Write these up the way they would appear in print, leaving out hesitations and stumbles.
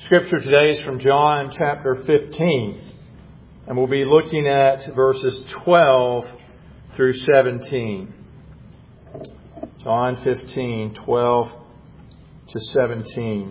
Scripture today is from John chapter 15, and we'll be looking at verses 12 through 17. John 15, 12 to 17.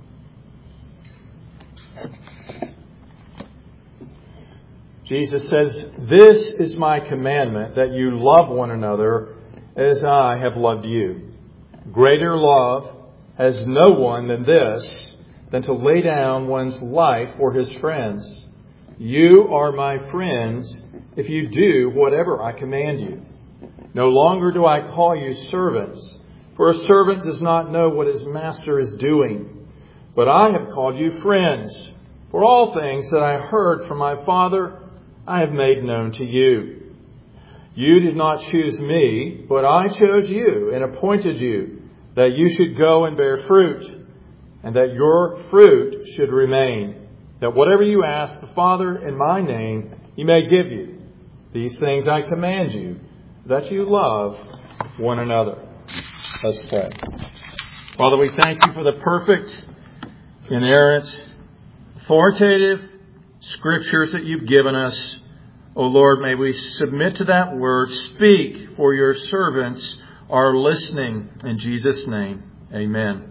Jesus says, "This is my commandment, that you love one another as I have loved you. Greater love has no one than this, than to lay down one's life for his friends. You are my friends if you do whatever I command you. No longer do I call you servants, for a servant does not know what his master is doing. But I have called you friends, for all things that I heard from my Father I have made known to you. You did not choose me, but I chose you and appointed you, that you should go and bear fruit, and that your fruit should remain, that whatever you ask the Father in my name, He may give you. These things I command you, that you love one another." Let's pray. Father, we thank you for the perfect, inerrant, authoritative Scriptures that you've given us. O Lord, may we submit to that word. Speak, for your servants are listening. In Jesus' name, amen.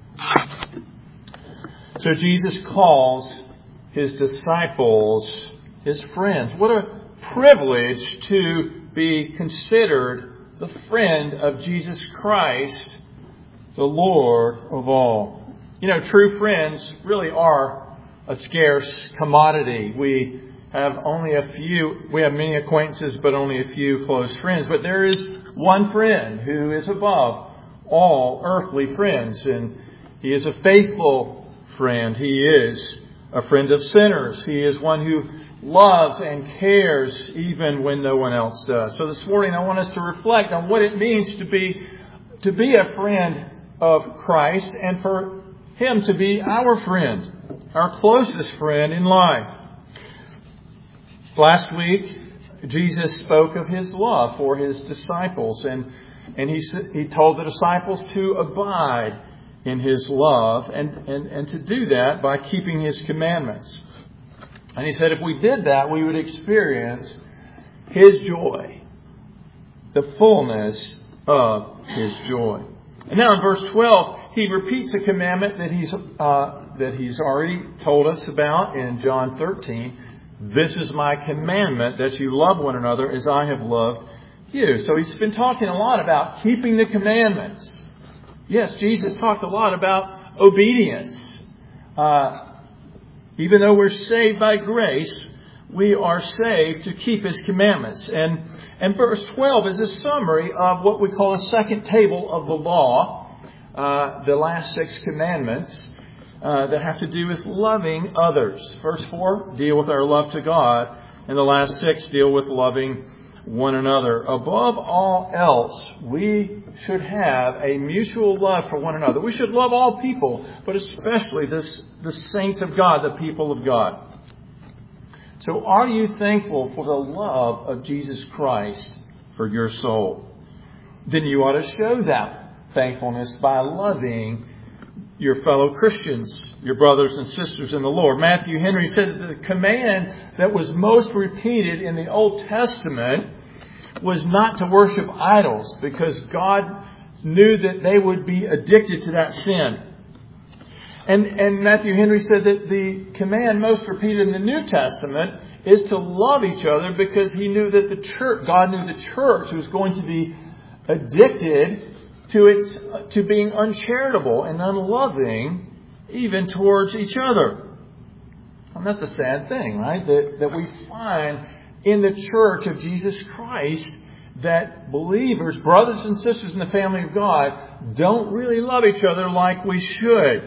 So Jesus calls his disciples his friends. What a privilege to be considered the friend of Jesus Christ, the Lord of all. You know, true friends really are a scarce commodity. We have many acquaintances, but only a few close friends. But there is one friend who is above all earthly friends, and He is a faithful friend. He is a friend of sinners. He is one who loves and cares even when no one else does. So this morning I want us to reflect on what it means to be a friend of Christ, and for Him to be our friend, our closest friend in life. Last week, Jesus spoke of His love for His disciples, and He told the disciples to abide in His love, and to do that by keeping His commandments. And He said if we did that, we would experience His joy, the fullness of His joy. And now in verse 12, He repeats a commandment that He's already told us about in John 13. "This is my commandment, that you love one another as I have loved you." So He's been talking a lot about keeping the commandments. Yes, Jesus talked a lot about obedience. Even though we're saved by grace, we are saved to keep His commandments. And verse 12 is a summary of what we call a second table of the law, the last 6 commandments that have to do with loving others. Verse 4 deal with our love to God, and the last 6 deal with loving one another. Above all else, we should have a mutual love for one another. We should love all people, but especially the saints of God, the people of God. So are you thankful for the love of Jesus Christ for your soul? Then you ought to show that thankfulness by loving your fellow Christians, your brothers and sisters in the Lord. Matthew Henry said that the command that was most repeated in the Old Testament was not to worship idols, because God knew that they would be addicted to that sin. And Matthew Henry said that the command most repeated in the New Testament is to love each other, because He knew that God knew the church was going to be addicted to being uncharitable and unloving even towards each other. And that's a sad thing, right? That we find in the church of Jesus Christ that believers, brothers and sisters in the family of God, don't really love each other like we should.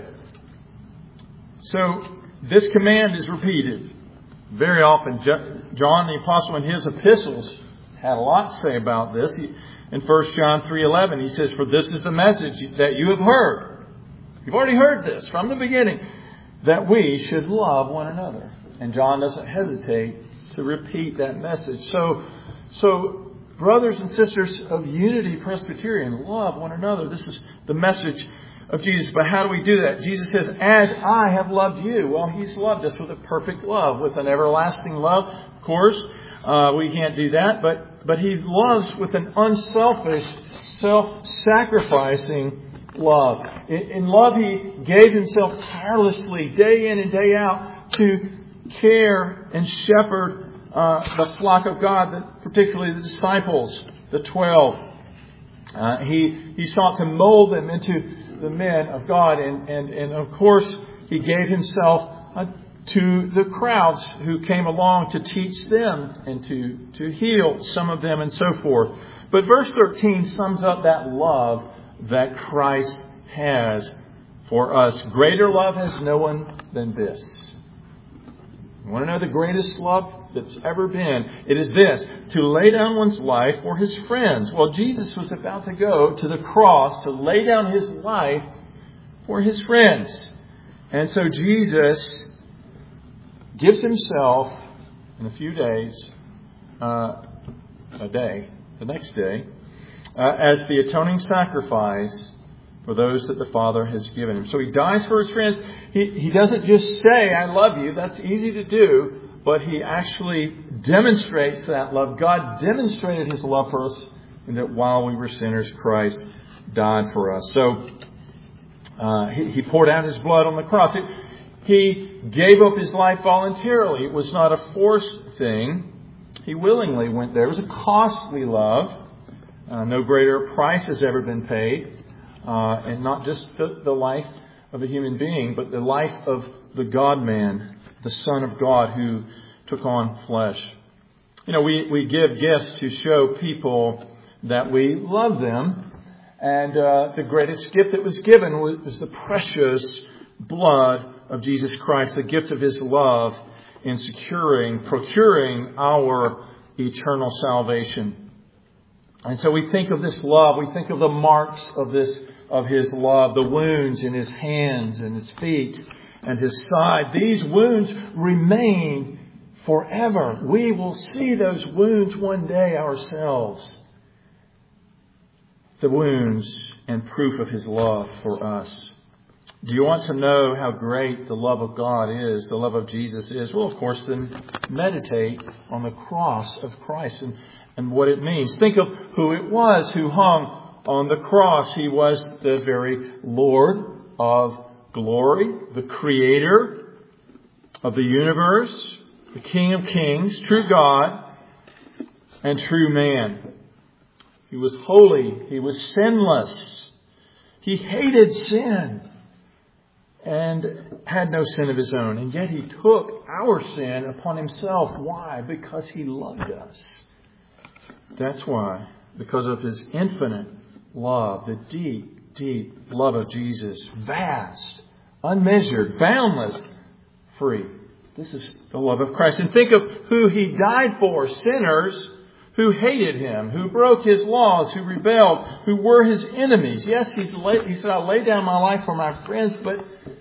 So this command is repeated very often. John the Apostle in his epistles had a lot to say about this. In 1 John 3:11, he says, "For this is the message that you have heard." You've already heard this from the beginning, that we should love one another. And John doesn't hesitate to repeat that message. So brothers and sisters of Unity Presbyterian, love one another. This is the message of Jesus. But how do we do that? Jesus says, as I have loved you. Well, He's loved us with a perfect love, with an everlasting love. Of course, we can't do that. But He loves with an unselfish, self-sacrificing love. In love, He gave Himself tirelessly, day in and day out, to care and shepherd the flock of God, particularly the disciples, the 12. He sought to mold them into the men of God. And of course, He gave Himself to the crowds who came along to teach them and to heal some of them and so forth. But verse 13 sums up that love that Christ has for us. Greater love has no one than this. You want to know the greatest love that's ever been? It is this, to lay down one's life for his friends. Well, Jesus was about to go to the cross to lay down His life for His friends. And so Jesus gives Himself in a few days, the next day, as the atoning sacrifice for those that the Father has given Him. So He dies for His friends. He doesn't just say, I love you. That's easy to do. But He actually demonstrates that love. God demonstrated His love for us, and that while we were sinners, Christ died for us. So He poured out His blood on the cross. He gave up His life voluntarily. It was not a forced thing. He willingly went there. It was a costly love. No greater price has ever been paid. And not just the life of a human being, but the life of the God-man, the Son of God who took on flesh. You know, we give gifts to show people that we love them. And the greatest gift that was given was the precious blood of Jesus Christ, the gift of His love in procuring our eternal salvation. And so we think of this love, we think of the marks of His love, the wounds in His hands and His feet and His side. These wounds remain forever. We will see those wounds one day ourselves. The wounds and proof of His love for us. Do you want to know how great the love of God is, the love of Jesus is? Well, of course, then meditate on the cross of Christ and what it means. Think of who it was who hung on the cross. He was the very Lord of glory, the Creator of the universe, the King of kings, true God and true man. He was holy. He was sinless. He hated sin and had no sin of His own. And yet He took our sin upon Himself. Why? Because He loved us. That's why. Because of His infinite love, the deep, deep love of Jesus. Vast, unmeasured, boundless, free. This is the love of Christ. And think of who He died for. Sinners who hated Him, who broke His laws, who rebelled, who were His enemies. Yes, He said, I'll lay down my life for my friends, but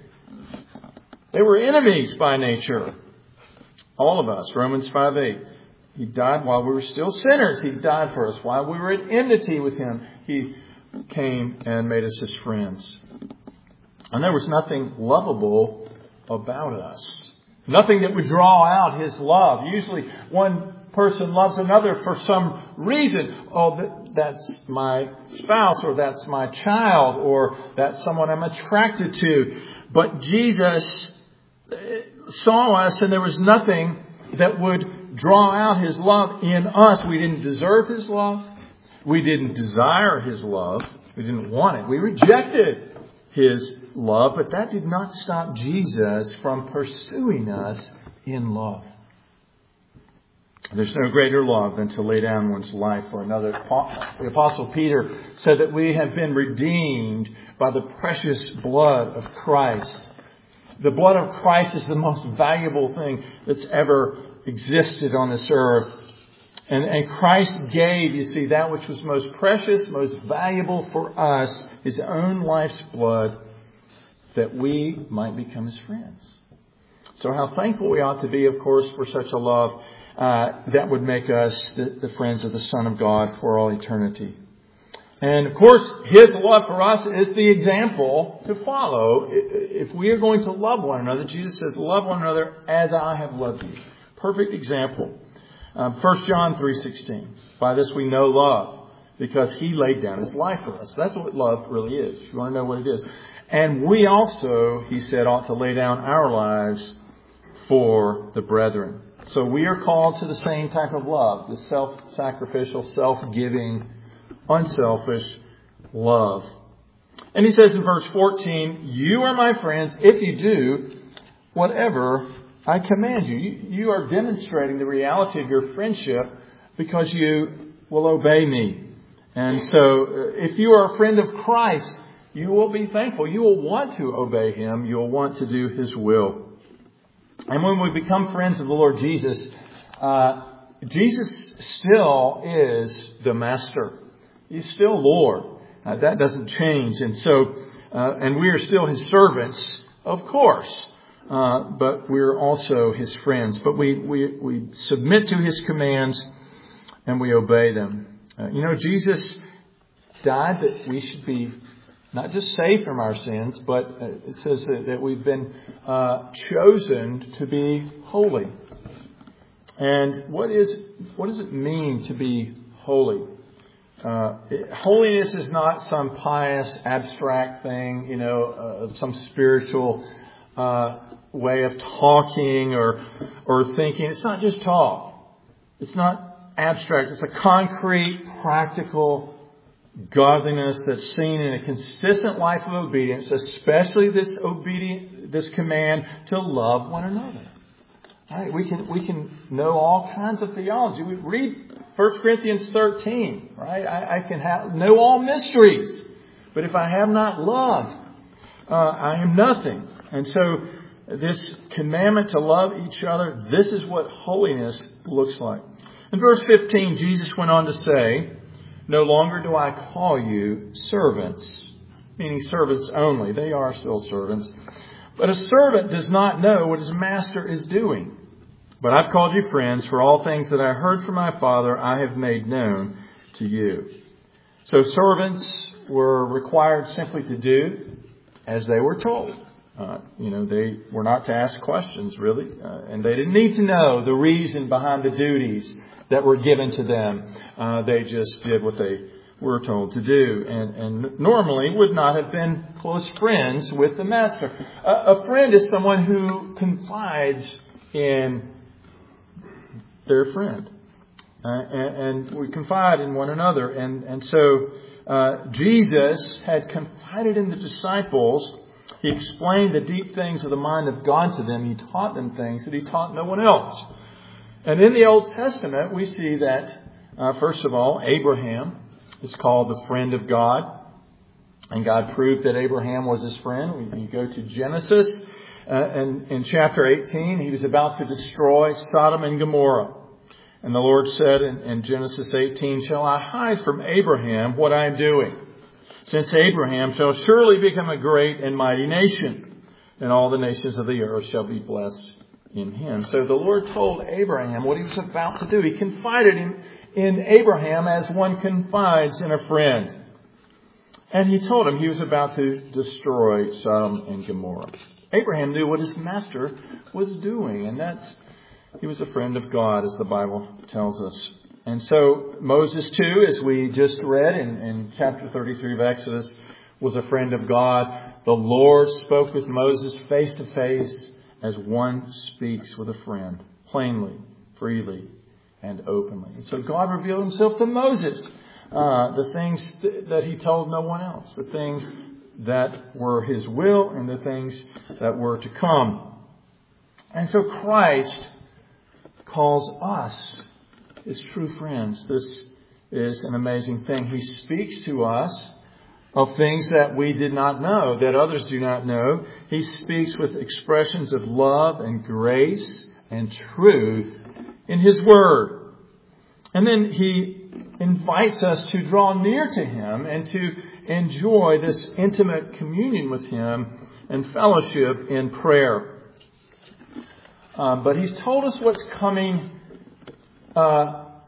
they were enemies by nature. All of us. Romans 5:8. He died while we were still sinners. He died for us while we were at enmity with Him. He came and made us His friends. And there was nothing lovable about us. Nothing that would draw out His love. Usually one person loves another for some reason. Oh, that's my spouse, or that's my child, or that's someone I'm attracted to. But Jesus saw us, and there was nothing that would draw out His love in us. We didn't deserve His love. We didn't desire His love. We didn't want it. We rejected His love, but that did not stop Jesus from pursuing us in love. There's no greater love than to lay down one's life for another. The Apostle Peter said that we have been redeemed by the precious blood of Christ. The blood of Christ is the most valuable thing that's ever existed on this earth. And Christ gave, you see, that which was most precious, most valuable for us, His own life's blood, that we might become His friends. So how thankful we ought to be, of course, for such a love that would make us the friends of the Son of God for all eternity. And of course, His love for us is the example to follow. If we are going to love one another, Jesus says, love one another as I have loved you. Perfect example. 1 John 3:16. By this we know love, because He laid down His life for us. That's what love really is. If you want to know what it is. And we also, He said, ought to lay down our lives for the brethren. So we are called to the same type of love, the self-sacrificial, self-giving, unselfish love. And He says in verse 14, you are my friends if you do whatever I command you. You are demonstrating the reality of your friendship because you will obey me. And so if you are a friend of Christ, you will be thankful. You will want to obey Him. You will want to do His will. And when we become friends of the Lord Jesus, Jesus still is the Master. He's still Lord. That doesn't change. And so, and we are still His servants, of course. But we're also His friends. But we submit to His commands and we obey them. Jesus died that we should be not just saved from our sins, but it says that we've been chosen to be holy. And what does it mean to be holy? Holiness is not some pious, abstract thing, some spiritual way of talking or thinking. It's not just talk. It's not abstract. It's a concrete, practical godliness that's seen in a consistent life of obedience, especially this command to love one another. All right, we can know all kinds of theology. We read 1 Corinthians 13, right? I can know all mysteries, but if I have not love, I am nothing. And so this commandment to love each other, this is what holiness looks like. In verse 15, Jesus went on to say, no longer do I call you servants, meaning servants only. They are still servants. But a servant does not know what his master is doing. But I've called you friends, for all things that I heard from my Father I have made known to you. So servants were required simply to do as they were told. They were not to ask questions, really. And they didn't need to know the reason behind the duties that were given to them. They just did what they were told to do. And normally would not have been close friends with the master. A friend is someone who confides in their friend. And we confide in one another. And so Jesus had confided in the disciples. He explained the deep things of the mind of God to them. He taught them things that He taught no one else. And in the Old Testament, we see that, first of all, Abraham is called the friend of God. And God proved that Abraham was His friend. You go to Genesis, and in chapter 18, He was about to destroy Sodom and Gomorrah. And the Lord said in Genesis 18, shall I hide from Abraham what I am doing? Since Abraham shall surely become a great and mighty nation, and all the nations of the earth shall be blessed in him. So the Lord told Abraham what He was about to do. He confided in Abraham as one confides in a friend. And He told him He was about to destroy Sodom and Gomorrah. Abraham knew what his master was doing, and he was a friend of God, as the Bible tells us. And so Moses too, as we just read in chapter 33 of Exodus, was a friend of God. The Lord spoke with Moses face to face as one speaks with a friend, plainly, freely, and openly. And so God revealed Himself to Moses, the things that He told no one else, the things that were His will and the things that were to come. And so Christ calls us His true friends. This is an amazing thing. He speaks to us of things that we did not know, that others do not know. He speaks with expressions of love and grace and truth in His Word. And then He invites us to draw near to Him and to enjoy this intimate communion with Him and fellowship in prayer. But He's told us what's coming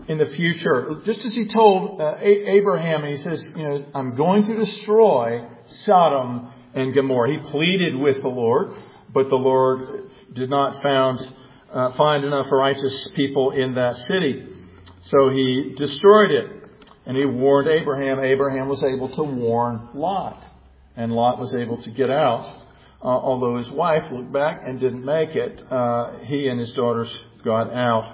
in the future, just as he told Abraham, and he says, I'm going to destroy Sodom and Gomorrah. He pleaded with the Lord, but the Lord did not find enough righteous people in that city. So he destroyed it. And he warned Abraham. Abraham was able to warn Lot. And Lot was able to get out. Although his wife looked back and didn't make it, he and his daughters got out.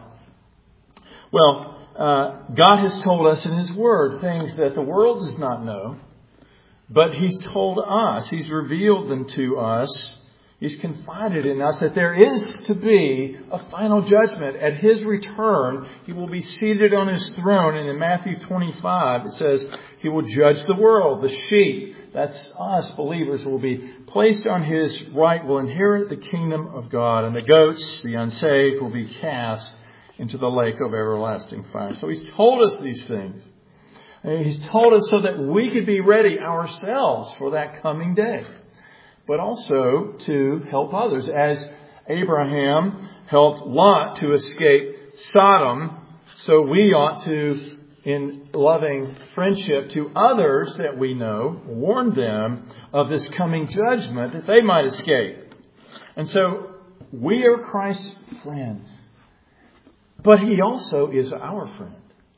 Well, God has told us in His Word things that the world does not know. But He's told us, He's revealed them to us. He's confided in us that there is to be a final judgment. At His return, He will be seated on His throne. And in Matthew 25, it says He will judge the world. The sheep, that's us believers, will be placed on His right, will inherit the kingdom of God. And the goats, the unsaved, will be cast into the lake of everlasting fire. So He's told us these things. And He's told us so that we could be ready ourselves for that coming day. But also to help others. As Abraham helped Lot to escape Sodom, so we ought to, in loving friendship to others that we know, warn them of this coming judgment that they might escape. And so we are Christ's friends. But He also is our friend.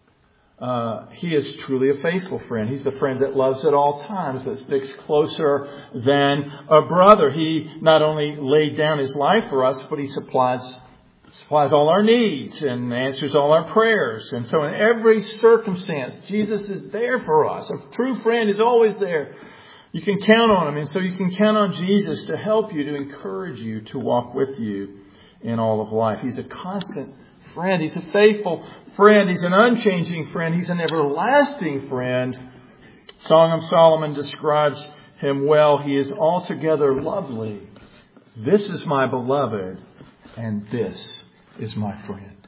He is truly a faithful friend. He's the friend that loves at all times, that sticks closer than a brother. He not only laid down His life for us, but He supplies all our needs and answers all our prayers. And so in every circumstance, Jesus is there for us. A true friend is always there. You can count on Him. And so you can count on Jesus to help you, to encourage you, to walk with you in all of life. He's a constant friend. He's a faithful friend. He's an unchanging friend. He's an everlasting friend. Song of Solomon describes Him well. He is altogether lovely. This is my beloved, and this is my friend.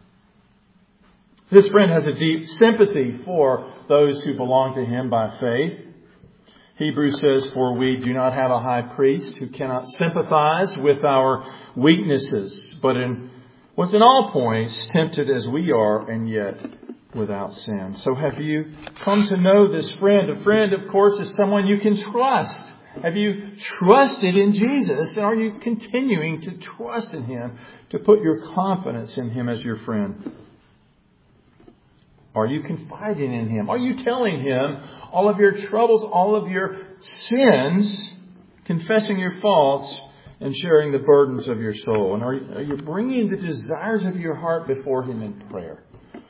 This friend has a deep sympathy for those who belong to Him by faith. Hebrews says, for we do not have a high priest who cannot sympathize with our weaknesses, but was in all points tempted as we are, and yet without sin. So have you come to know this friend? A friend, of course, is someone you can trust. Have you trusted in Jesus? And are you continuing to trust in Him, to put your confidence in Him as your friend? Are you confiding in Him? Are you telling Him all of your troubles, all of your sins, confessing your faults, and sharing the burdens of your soul? And are you bringing the desires of your heart before Him in prayer?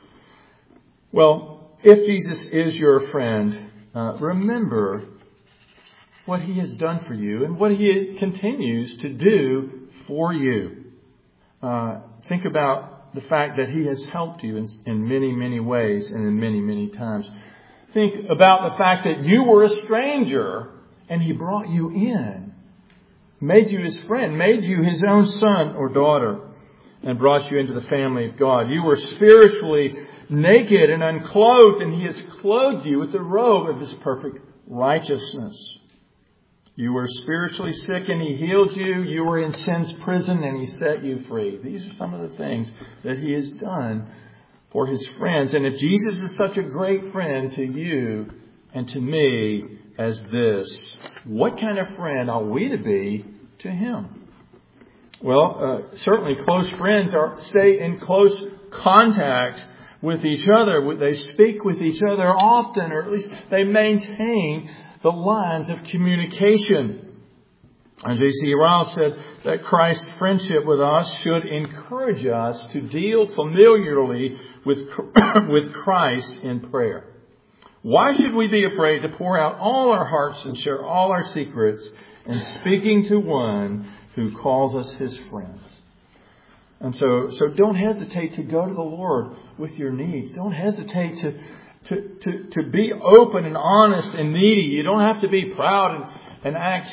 Well, if Jesus is your friend, remember what He has done for you and what He continues to do for you. Think about the fact that He has helped you in many, many ways and in many, many times. Think about the fact that you were a stranger and He brought you in. Made you His friend, made you His own son or daughter, and brought you into the family of God. You were spiritually naked and unclothed, and He has clothed you with the robe of His perfect righteousness. You were spiritually sick, and He healed you. You were in sin's prison, and He set you free. These are some of the things that He has done for His friends. And if Jesus is such a great friend to you and to me as this, what kind of friend are we to be to Him? Well, certainly close friends stay in close contact with each other. They speak with each other often, or at least they maintain the lines of communication. And J.C. Ryle said that Christ's friendship with us should encourage us to deal familiarly with Christ in prayer. Why should we be afraid to pour out all our hearts and share all our secrets in speaking to one who calls us His friends? And so don't hesitate to go to the Lord with your needs. Don't hesitate to be open and honest and needy. You don't have to be proud and act,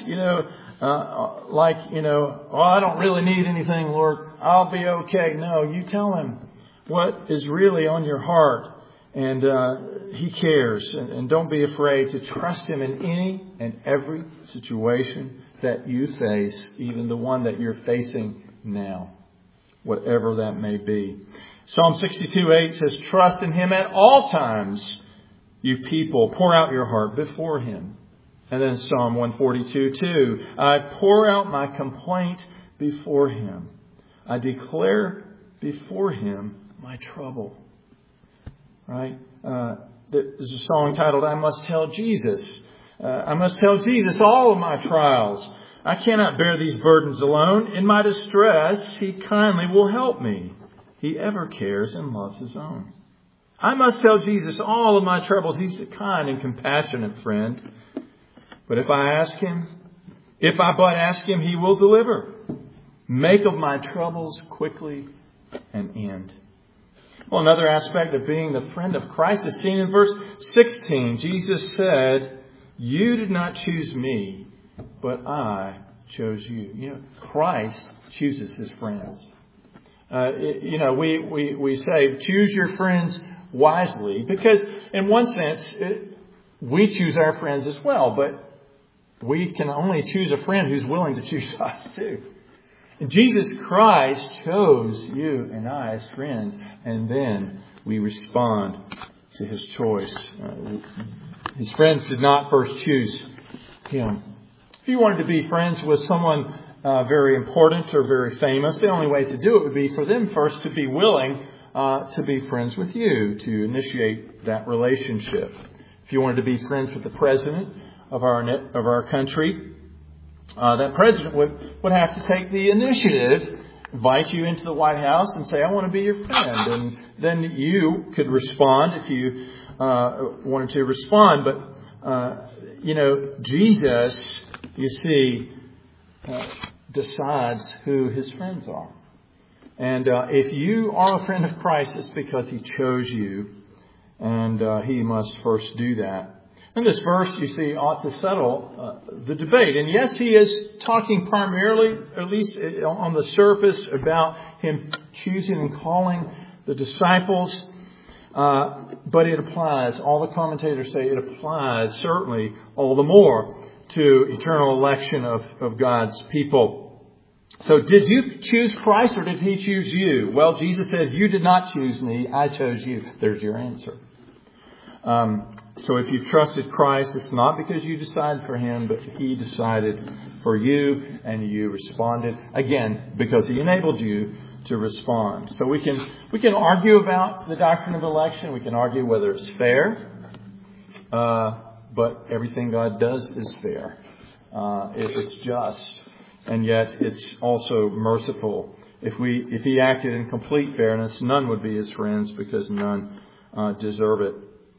like, I don't really need anything, Lord. I'll be okay. No, you tell Him what is really on your heart. And He cares. And don't be afraid to trust Him in any and every situation that you face, even the one that you're facing now, whatever that may be. Psalm 62:8 says, trust in Him at all times, you people. Pour out your heart before Him. And then Psalm 142:2, I pour out my complaint before Him. I declare before Him my trouble. Right? There's a song titled, I Must Tell Jesus. I must tell Jesus all of my trials. I cannot bear these burdens alone. In my distress, He kindly will help me. He ever cares and loves His own. I must tell Jesus all of my troubles. He's a kind and compassionate friend. But if I but ask Him, He will deliver. Make of my troubles quickly an end. Well, another aspect of being the friend of Christ is seen in verse 16. Jesus said, you did not choose me, but I chose you. Christ chooses His friends. We say, choose your friends wisely, because in one sense, we choose our friends as well, but we can only choose a friend who's willing to choose us too. And Jesus Christ chose you and I as friends, and then we respond to His choice. His friends did not first choose Him. If you wanted to be friends with someone very important or very famous, the only way to do it would be for them first to be willing to be friends with you, to initiate that relationship. If you wanted to be friends with the president of our country, that president would have to take the initiative, invite you into the White House and say, I want to be your friend. And then you could respond if you wanted to respond. But, Jesus, you see, decides who His friends are. And if you are a friend of Christ, it's because He chose you. And He must first do that. And this verse, you see, ought to settle the debate. And yes, He is talking primarily, at least on the surface, about Him choosing and calling the disciples. But it applies, all the commentators say it applies certainly all the more to eternal election of God's people. So did you choose Christ or did He choose you? Well, Jesus says, you did not choose me, I chose you. There's your answer. So if you've trusted Christ, it's not because you decided for Him, but He decided for you and you responded. Again, because He enabled you to respond. So we can argue about the doctrine of election. We can argue whether it's fair. But everything God does is fair. It's just. And yet it's also merciful. If He acted in complete fairness, none would be His friends because none deserve it.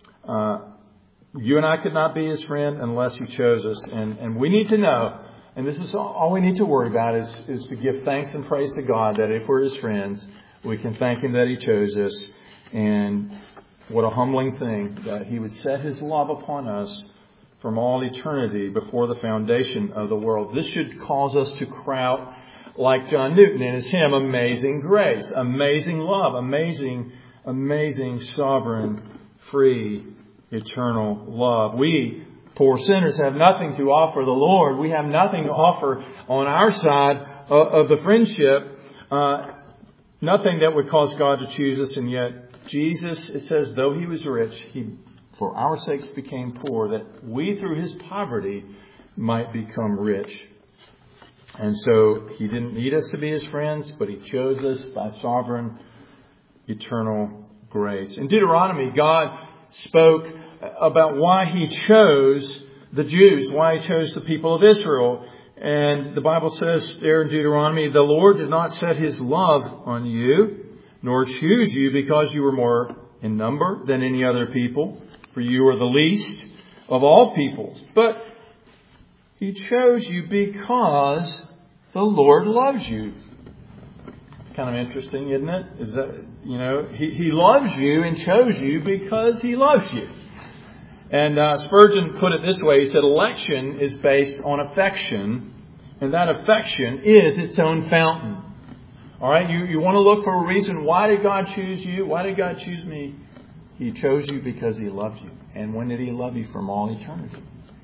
You and I could not be His friend unless He chose us. And we need to know, and this is all we need to worry about, is to give thanks and praise to God that if we're His friends, we can thank Him that He chose us. And what a humbling thing that He would set His love upon us from all eternity before the foundation of the world. This should cause us to cry out like John Newton in his hymn, Amazing Grace, amazing love, amazing, sovereign, free, eternal love. We, poor sinners, have nothing to offer the Lord. We have nothing to offer on our side of the friendship. Nothing that would cause God to choose us. And yet Jesus, it says, though He was rich, He for our sakes became poor, that we through His poverty might become rich. And so He didn't need us to be His friends, but He chose us by sovereign, eternal grace. In Deuteronomy, God spoke about why He chose the Jews, why He chose the people of Israel. And the Bible says there in Deuteronomy, the Lord did not set His love on you, nor choose you because you were more in number than any other people, for you are the least of all peoples. But He chose you because the Lord loves you. It's kind of interesting, isn't it? Is that, He loves you and chose you because He loves you. And Spurgeon put it this way. He said, election is based on affection, and that affection is its own fountain. All right, you want to look for a reason. Why did God choose you? Why did God choose me? He chose you because He loved you. And when did He love you? From all eternity.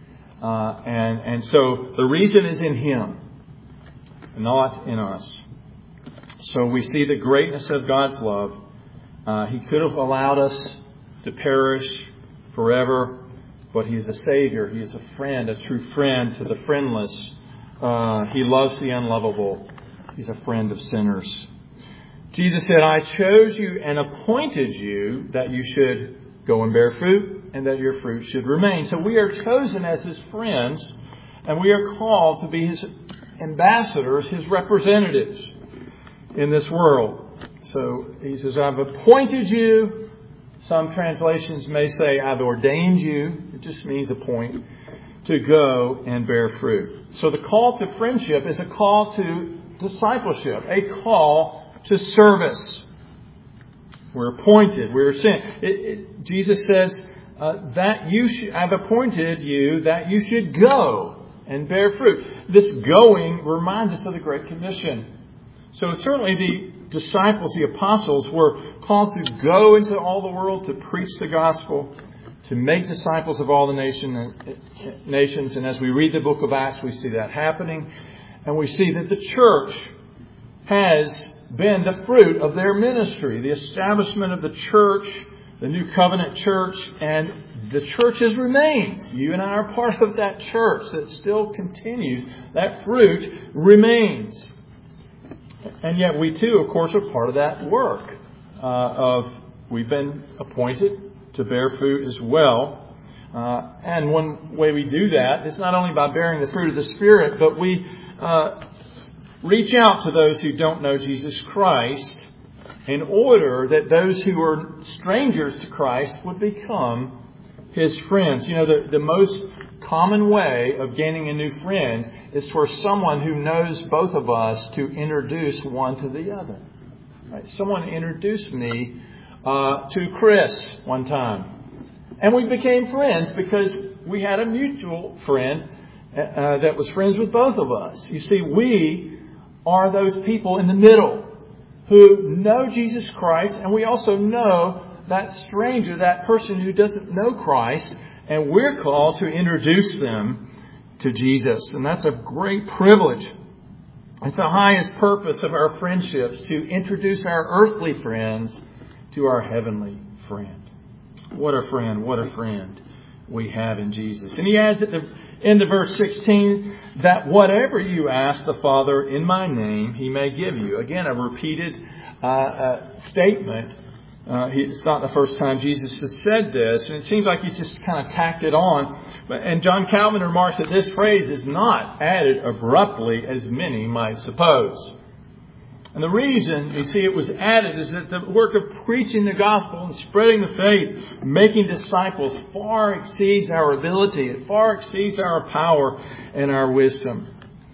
And so the reason is in Him, not in us. So we see the greatness of God's love He could have allowed us to perish forever, but He is a Savior. He is a friend, a true friend to the friendless. He loves the unlovable. He's a friend of sinners. Jesus said, I chose you and appointed you that you should go and bear fruit and that your fruit should remain. So we are chosen as His friends, and we are called to be His ambassadors, His representatives in this world. So He says, I've appointed you. Some translations may say, I've ordained you. It just means appoint, to go and bear fruit. So the call to friendship is a call to discipleship, a call to service. We're appointed. We're sent. Jesus says that I've appointed you that you should go and bear fruit. This going reminds us of the Great Commission. So certainly the disciples, the apostles, were called to go into all the world to preach the gospel, to make disciples of all the nations. And as we read the book of Acts, we see that happening. And we see that the church has been the fruit of their ministry. The establishment of the church, the New Covenant church, and the church has remained. You and I are part of that church that still continues. That fruit remains. And yet we too, of course, are part of that work. We've been appointed to bear fruit as well. And one way we do that is not only by bearing the fruit of the Spirit, but we reach out to those who don't know Jesus Christ in order that those who are strangers to Christ would become His friends. You know, the most common way of gaining a new friend is for someone who knows both of us to introduce one to the other. Right? Someone introduced me to Chris one time. And we became friends because we had a mutual friend that was friends with both of us. You see, we are those people in the middle who know Jesus Christ, and we also know that stranger, that person who doesn't know Christ, and we're called to introduce them to Jesus. And that's a great privilege. It's the highest purpose of our friendships, to introduce our earthly friends to our heavenly friend. What a friend we have in Jesus. And He adds at the end of verse 16, that whatever you ask the Father in my name, He may give you. Again, a repeated statement. It's not the first time Jesus has said this, and it seems like He just kind of tacked it on. And John Calvin remarks that this phrase is not added abruptly as many might suppose. And the reason, you see, it was added is that the work of preaching the gospel and spreading the faith, making disciples, far exceeds our ability. It far exceeds our power and our wisdom.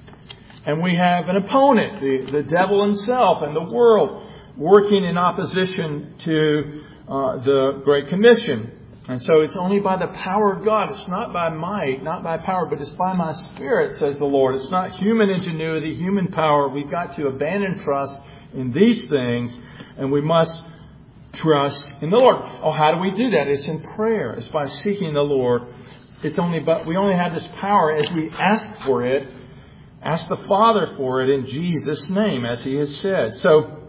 And we have an opponent, the devil himself and the world, working in opposition to the Great Commission. And so it's only by the power of God. It's not by might, not by power, but it's by my Spirit, says the Lord. It's not human ingenuity, human power. We've got to abandon trust in these things, and we must trust in the Lord. Oh, how do we do that? It's in prayer. It's by seeking the Lord. We only have this power as we ask for it, ask the Father for it in Jesus' name, as He has said. So,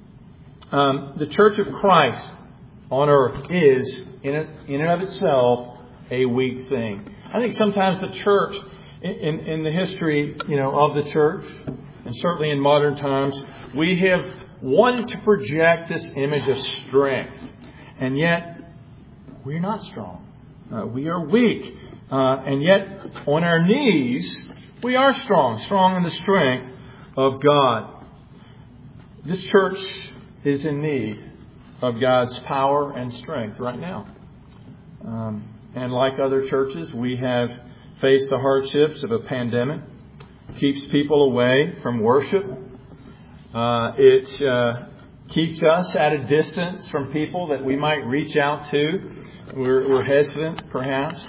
the Church of Christ on earth is, in and of itself, a weak thing. I think sometimes the church, in the history, of the church, and certainly in modern times, we have wanted to project this image of strength, and yet we're not strong. We are weak, and yet on our knees we are strong in the strength of God. This church is in need of God's power and strength right now. And like other churches, we have faced the hardships of a pandemic. It keeps people away from worship. It keeps us at a distance from people that we might reach out to. We're hesitant, perhaps,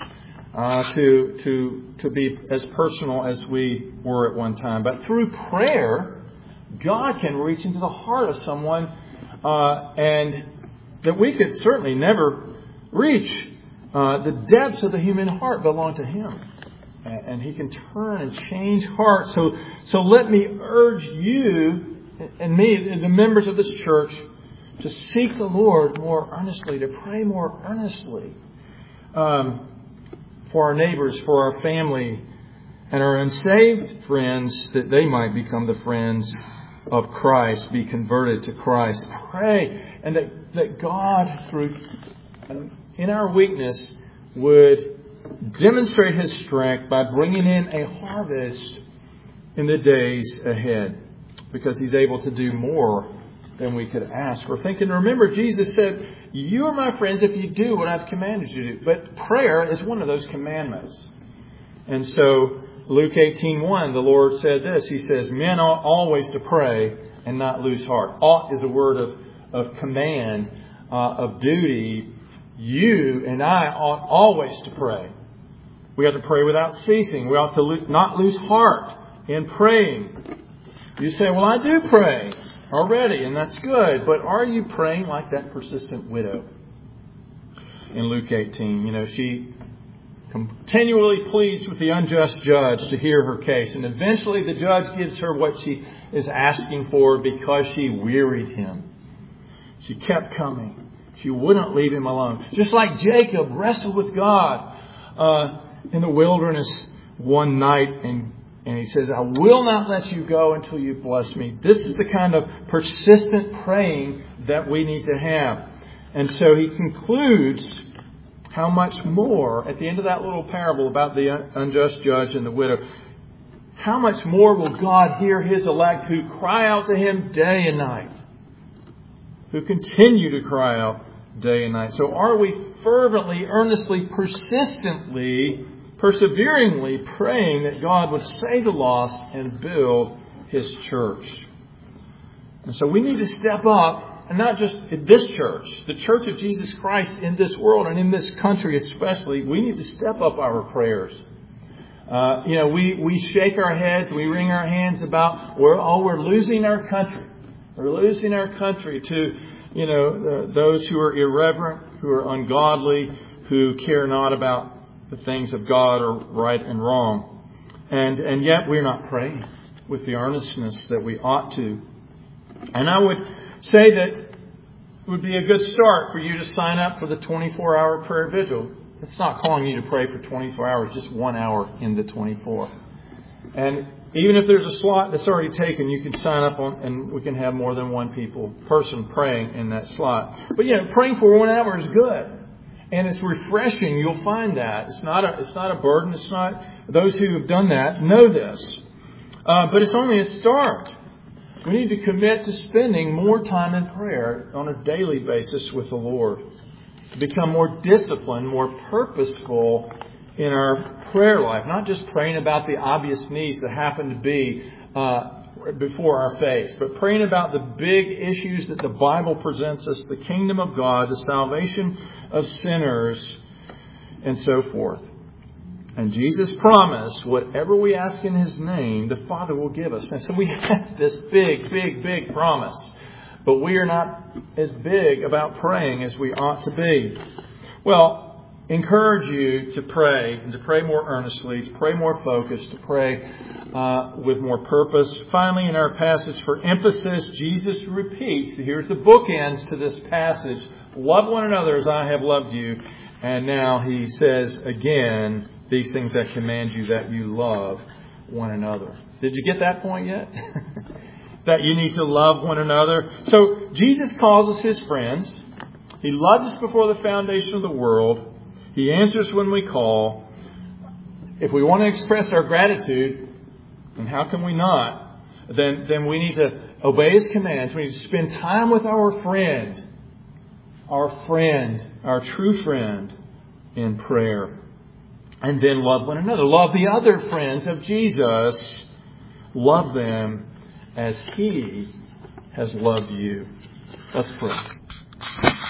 to be as personal as we were at one time. But through prayer, God can reach into the heart of someone and that we could certainly never reach. The depths of the human heart belong to Him. And He can turn and change hearts. So let me urge you and me, the members of this church, to seek the Lord more earnestly, to pray more earnestly for our neighbors, for our family, and our unsaved friends, that they might become the friends of Christ, be converted to Christ. Pray, and that God, in our weakness, would demonstrate His strength by bringing in a harvest in the days ahead, because He's able to do more than we could ask or think. And remember, Jesus said, "You are my friends if you do what I've commanded you to do." But prayer is one of those commandments. And so Luke 18:1, the Lord said this. He says, "Men ought always to pray and not lose heart." Ought is a word of command, of duty. You and I ought always to pray. We have to pray without ceasing. We ought to not lose heart in praying. You say, "Well, I do pray already, and that's good." But are you praying like that persistent widow in Luke 18? She continually pleads with the unjust judge to hear her case. And eventually the judge gives her what she is asking for because she wearied him. She kept coming. She wouldn't leave him alone. Just like Jacob wrestled with God in the wilderness one night, and he says, "I will not let you go until you bless me." This is the kind of persistent praying that we need to have. And so he concludes, how much more, at the end of that little parable about the unjust judge and the widow, how much more will God hear His elect who cry out to Him day and night, who continue to cry out day and night. So are we fervently, earnestly, persistently, perseveringly praying that God would save the lost and build His church? And so we need to step up, and not just in this church, the church of Jesus Christ in this world and in this country especially. We need to step up our prayers. We shake our heads, we wring our hands about, we're losing our country. We're losing our country to, those who are irreverent, who are ungodly, who care not about the things of God or right and wrong. And yet we're not praying with the earnestness that we ought to. And I would say that it would be a good start for you to sign up for the 24-hour prayer vigil. It's not calling you to pray for 24 hours, just 1 hour in the 24. And even if there's a slot that's already taken, you can sign up and we can have more than one person praying in that slot. But praying for 1 hour is good. And it's refreshing. You'll find that. It's not a burden. It's not, those who have done that know this. But it's only a start. We need to commit to spending more time in prayer on a daily basis with the Lord. To become more disciplined, more purposeful in our prayer life. Not just praying about the obvious needs that happen to be before our face, but praying about the big issues that the Bible presents us, the kingdom of God, the salvation of sinners, and so forth. And Jesus promised, whatever we ask in His name, the Father will give us. And so we have this big, big, big promise. But we are not as big about praying as we ought to be. Well, encourage you to pray, and to pray more earnestly, to pray more focused, to pray with more purpose. Finally, in our passage for emphasis, Jesus repeats, here's the bookends to this passage, love one another as I have loved you. And now He says again, these things I command you, that you love one another. Did you get that point yet? That you need to love one another. So Jesus calls us His friends. He loved us before the foundation of the world. He answers when we call. If we want to express our gratitude, and how can we not, then we need to obey His commands. We need to spend time with our friend, our true friend, in prayer. And then love one another. Love the other friends of Jesus. Love them as He has loved you. Let's pray.